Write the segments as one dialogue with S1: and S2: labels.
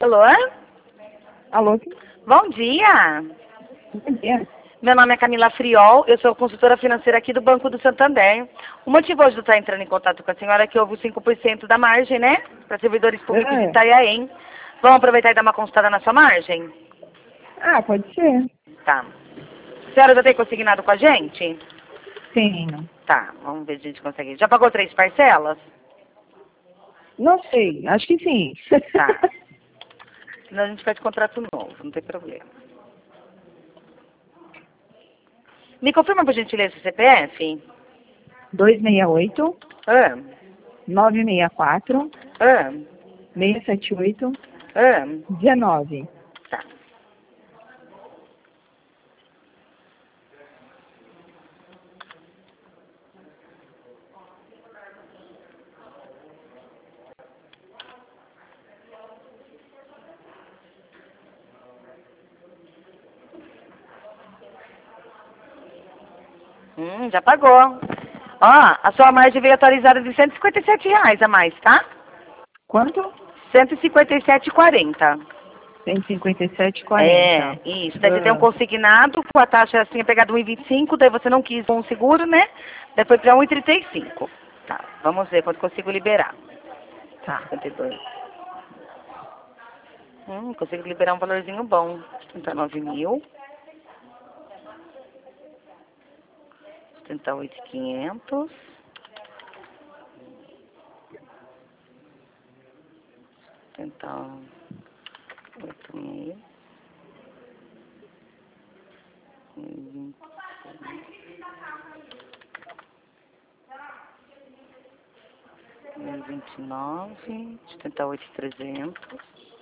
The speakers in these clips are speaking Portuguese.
S1: Alô?
S2: Alô?
S1: Bom dia.
S2: Bom dia.
S1: Meu nome é Camila Friol, eu sou consultora financeira aqui do Banco do Santander. O motivo hoje de eu estar entrando em contato com a senhora é que houve 5% da margem, né? Para servidores públicos de Itanhaém. Vamos aproveitar e dar uma consultada na sua margem?
S2: Ah, pode ser.
S1: Tá. A senhora já tem consignado com a gente?
S2: Tenho.
S1: Tá, vamos ver se a gente consegue. Já pagou 3 parcelas?
S2: Não sei, acho que sim.
S1: Tá. Senão a gente faz contrato novo, não tem problema. Me confirma, por gentileza, o CPF?
S2: 268
S1: Ah,
S2: 964
S1: ah,
S2: 678
S1: ah.
S2: 19.
S1: Tá. Já pagou. Ó, a sua margem veio atualizada de R$ 157 a mais, tá?
S2: Quanto?
S1: 157,40.
S2: 157,40.
S1: É, isso. Daí você tem um consignado com a taxa assim, pegada 1,25, daí você não quis um seguro, né? Daí foi para 1,35. Tá, vamos ver quanto consigo liberar.
S2: Tá.
S1: 52. Consigo liberar um valorzinho bom. 39.000. 78.500. 78.000. 29, 78.300.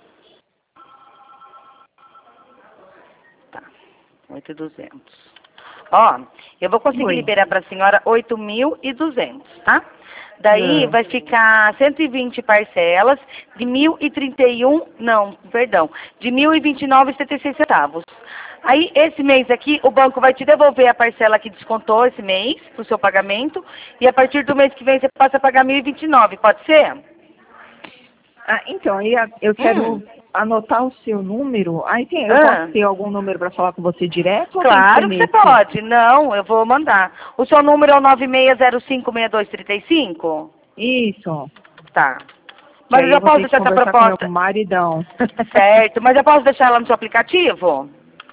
S1: Tá, 8.200. Ó, eu vou conseguir
S2: Oi.
S1: liberar para a senhora 8.200, tá? Daí vai ficar 120 parcelas de 1.031, não, perdão, de 1.029,76 centavos. Aí, esse mês aqui, o banco vai te devolver a parcela que descontou esse mês, pro seu pagamento, e a partir do mês que vem você passa a pagar 1.029, pode ser?
S2: Ah, então, eu quero anotar o seu número. Aí eu
S1: Ah.
S2: posso ter algum número para falar com você direto? Ou tem
S1: Claro que
S2: que
S1: você
S2: ser nesse?
S1: pode. Não, eu vou mandar. O seu número é o 96056235?
S2: Isso.
S1: Tá.
S2: Que
S1: Mas eu
S2: aí eu
S1: já
S2: vou
S1: posso
S2: ter que
S1: deixar essa
S2: conversar com meu
S1: proposta.
S2: maridão.
S1: Certo, mas eu posso deixar ela no seu aplicativo?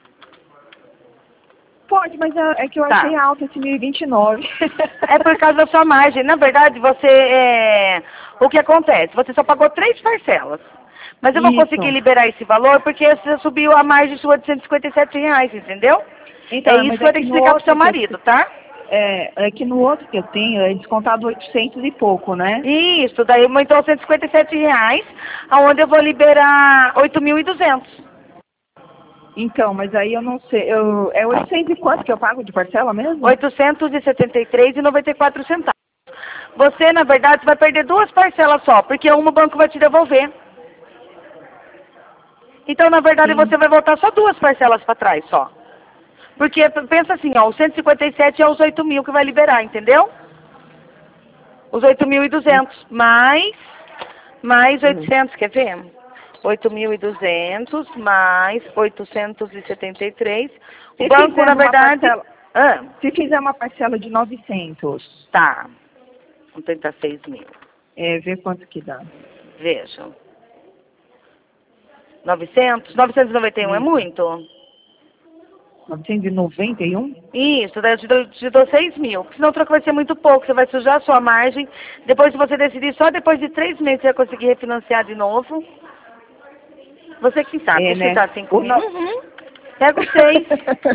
S2: Pode, mas é que eu
S1: Tá.
S2: achei alto esse 1029.
S1: É por causa da sua margem. Na verdade, o que acontece? Você só pagou 3 parcelas. Mas eu vou conseguir
S2: Isso.
S1: liberar esse valor porque você subiu a margem sua de R$ 157, entendeu?
S2: Então,
S1: É isso
S2: mas
S1: que eu
S2: é
S1: tenho
S2: que
S1: que
S2: no
S1: explicar pro seu
S2: outro que eu,
S1: marido, tá?
S2: é que no outro que eu tenho é descontado 800 e pouco, né?
S1: Isso, daí aumentou R$ 157, aonde eu vou liberar 8.200.
S2: Então, mas aí eu não sei, é 800 e quanto que eu pago de parcela mesmo?
S1: 873,94 centavos. Você, na verdade, vai perder 2 parcelas só, porque uma o banco vai te devolver. Então, na verdade,
S2: Sim.
S1: você vai voltar só 2 parcelas para trás só. Porque pensa assim, ó, o 157 é os 8.000 que vai liberar, entendeu? Os 8.200 mais 800, quer ver? 8.200 mais 873. O
S2: Se
S1: banco,
S2: fizer
S1: na
S2: uma
S1: verdade...
S2: parcela,
S1: Ah,
S2: se fizer uma parcela de 900,
S1: tá. 86.000.
S2: vê quanto que dá.
S1: Vejam. 991 é
S2: Isso.
S1: muito?
S2: 991?
S1: Isso, daí eu te dou 6.000. Porque senão o troco vai ser muito pouco. Você vai sujar a sua margem. Depois, se você decidir, só depois de 3 meses você vai conseguir refinanciar de novo. Você que sabe.
S2: É,
S1: Deixa eu
S2: né?
S1: dar 5.000. Pega os 6.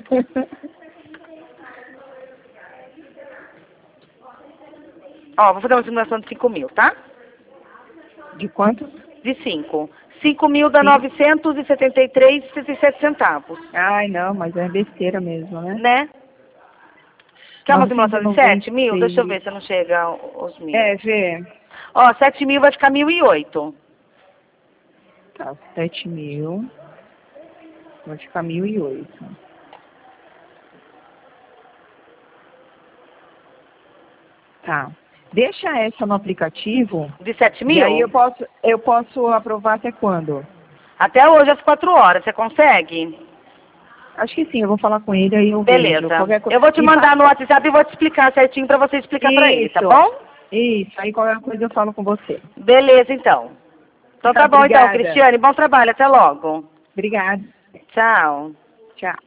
S1: Ó, vou fazer uma simulação de 5.000, tá?
S2: De quanto?
S1: De 5. 5.000 dá
S2: Sim.
S1: 973,67 centavos.
S2: Ai, não, mas é besteira mesmo, né?
S1: Né? Quer uma simulação de 7.000? Deixa eu
S2: 996.
S1: ver se não chega aos 1.000.
S2: Vê.
S1: Ó, 7.000 vai ficar 1.008.
S2: Tá, 7.000. Vai ficar 1.008. Tá. Deixa essa no aplicativo.
S1: De 7.000?
S2: E aí eu posso aprovar até quando?
S1: Até hoje às 4 horas, você consegue?
S2: Acho que sim, eu vou falar com ele aí eu
S1: Beleza.
S2: vejo.
S1: Eu vou te mandar no WhatsApp e vou te explicar certinho pra você explicar pra ele, tá bom?
S2: Isso, aí qualquer coisa eu falo com você.
S1: Beleza, então. Então tá bom, então,
S2: Obrigada.
S1: Cristiane. Bom trabalho. Até logo.
S2: Obrigada.
S1: Tchau.
S2: Tchau.